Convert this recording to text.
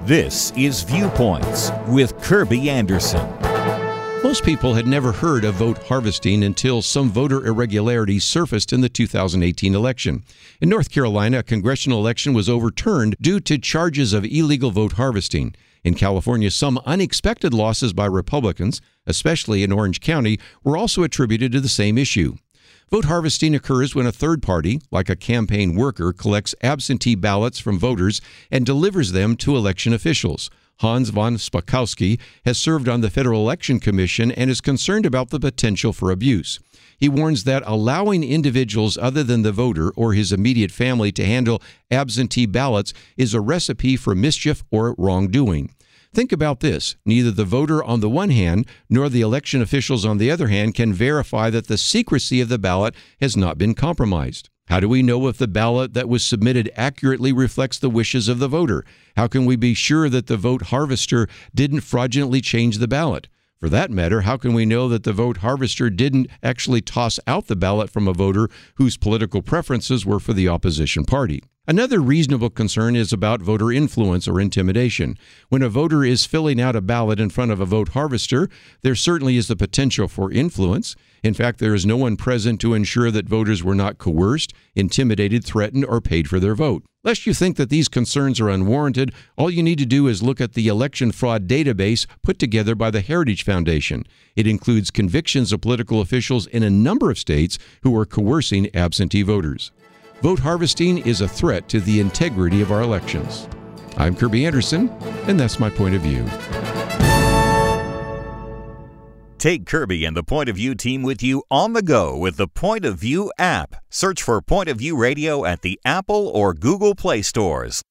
This is Viewpoints with Kirby Anderson. Most people had never heard of vote harvesting until some voter irregularities surfaced in the 2018 election. In North Carolina, a congressional election was overturned due to charges of illegal vote harvesting. In California, some unexpected losses by Republicans, especially in Orange County, were also attributed to the same issue. Vote harvesting occurs when a third party, like a campaign worker, collects absentee ballots from voters and delivers them to election officials. Hans von Spakovsky has served on the Federal Election Commission and is concerned about the potential for abuse. He warns that allowing individuals other than the voter or his immediate family to handle absentee ballots is a recipe for mischief or wrongdoing. Think about this. Neither the voter on the one hand nor the election officials on the other hand can verify that the secrecy of the ballot has not been compromised. How do we know if the ballot that was submitted accurately reflects the wishes of the voter? How can we be sure that the vote harvester didn't fraudulently change the ballot? For that matter, how can we know that the vote harvester didn't actually toss out the ballot from a voter whose political preferences were for the opposition party? Another reasonable concern is about voter influence or intimidation. When a voter is filling out a ballot in front of a vote harvester, there certainly is the potential for influence. In fact, there is no one present to ensure that voters were not coerced, intimidated, threatened, or paid for their vote. Lest you think that these concerns are unwarranted, all you need to do is look at the election fraud database put together by the Heritage Foundation. It includes convictions of political officials in a number of states who are coercing absentee voters. Vote harvesting is a threat to the integrity of our elections. I'm Kirby Anderson, and that's my point of view. Take Kirby and the Point of View team with you on the go with the Point of View app. Search for Point of View Radio at the Apple or Google Play stores.